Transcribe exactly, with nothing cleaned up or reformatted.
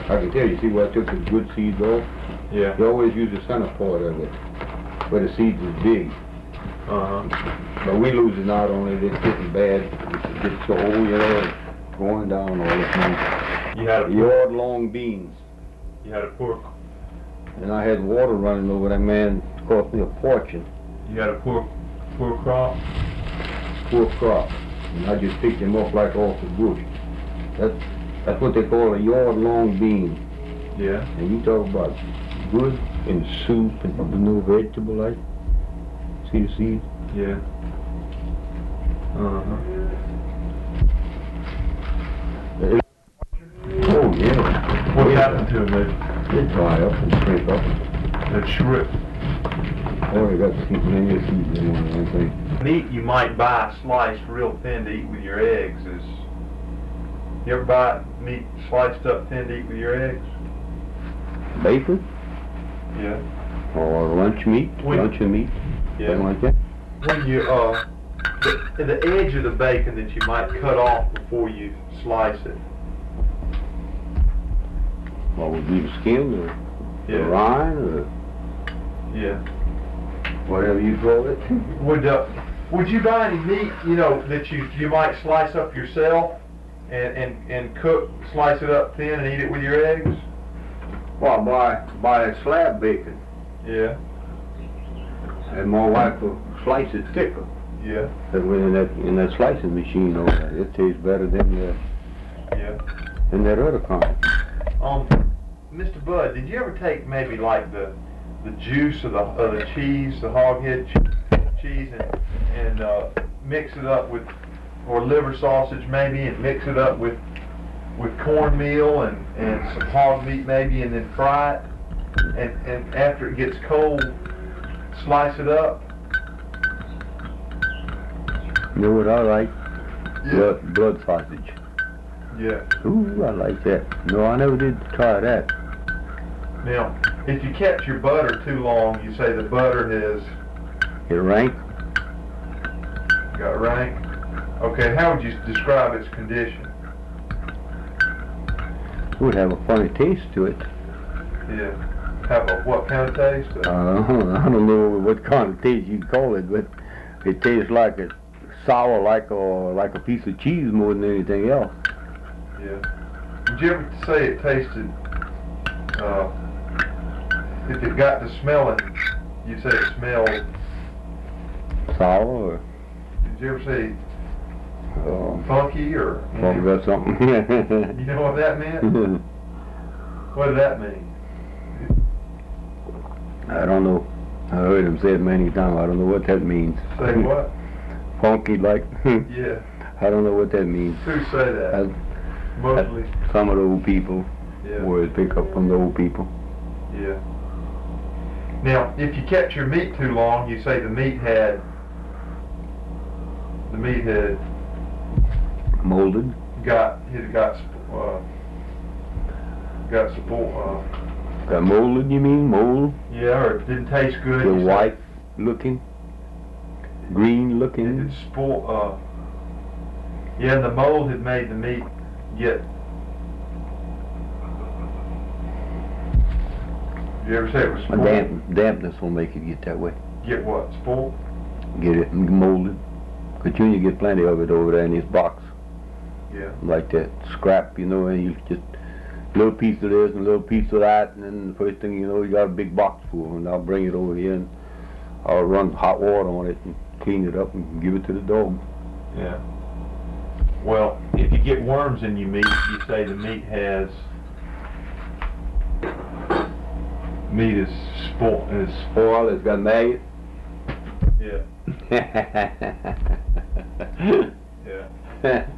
I can tell you, see where I took the good seeds off? Yeah. You always use the center part of it, where the seeds is big. Uh-huh. But we losing out on it, it's getting bad. It gets so old, you know, going down all the time. You had a yard long beans. You had a poor. And I had water running over that, man. It cost me a fortune. You had a poor, poor crop. Poor crop. And I just picked them up like off the bush. That's that's what they call a yard long bean. Yeah. And you talk about good in soup and no vegetable like. See the seeds? Yeah. Uh-huh. Oh yeah. What happened to them? They, they dry up and shrink up. They shrink. Oh, they got seeds, many seeds in one thing. Meat you might buy sliced real thin to eat with your eggs is. You ever buy meat sliced up thin to eat with your eggs? Bacon? Yeah. Or lunch meat? When, lunch and meat? Yeah. Something like that? When you, uh, the, the edge of the bacon that you might cut off before you slice it. What would be the skin or yeah. the rind or yeah. whatever you call it? Would uh, would you buy any meat, you know, that you you might slice up yourself and, and, and cook, slice it up thin and eat it with your eggs? Well, buy buy a slab bacon. Yeah. And my wife will slice it thicker. Yeah. And in that in that slicing machine over there, it tastes better than the yeah. than that other kind. Um, Mister Bud, did you ever take maybe like the the juice of the of the cheese, the hog head cheese, and and uh, mix it up with, or liver sausage maybe, and mix it up with with cornmeal and and some hog meat maybe, and then fry it, and and after it gets cold, slice it up? You know what I like? Yeah. Blood, blood sausage. Yeah. Ooh, I like that. No, I never did try that. Now, if you kept your butter too long, you say the butter has It rank? got rank. Okay, how would you describe its condition? It would have a funny taste to it. Yeah. Have a what kind of taste? Uh, I don't know what kind of taste you'd call it, but it tastes like a sour, like a like a piece of cheese more than anything else. Yeah. Would you ever say it tasted, uh, if it got to smelling, you'd say it smelled Sour or? Did you ever say Uh, funky or? Talk about something. You know what that meant? What did that mean? I don't know. I heard him say it many times. I don't know what that means. Say what? Funky like? Yeah. I don't know what that means. Who say that? That's, Mostly. that's some of the old people. Yeah. Words pick up from the old people. Yeah. Now, if you kept your meat too long, you say the meat had, the meat had Molded. got, it had got, uh, got spoiled, uh, Got molded, you mean? Mold? yeah, or it didn't taste good. The you say white looking? Green It looking? had spoiled, uh, yeah, and the mold had made the meat get, did you ever say it was A spoiled? damp, dampness will make it get that way. Get what, spoiled? Get it molded. Continue to get plenty of it over there in this box. Yeah. Like that scrap, you know, and you just little piece of this and a little piece of that, and then the first thing you know, you got a big box full, and I'll bring it over here and I'll run hot water on it and clean it up and give it to the dog. Yeah. Well, if you get worms in your meat, you say the meat has, meat is spoiled, is, Spoil, it's got maggots. yeah, yeah.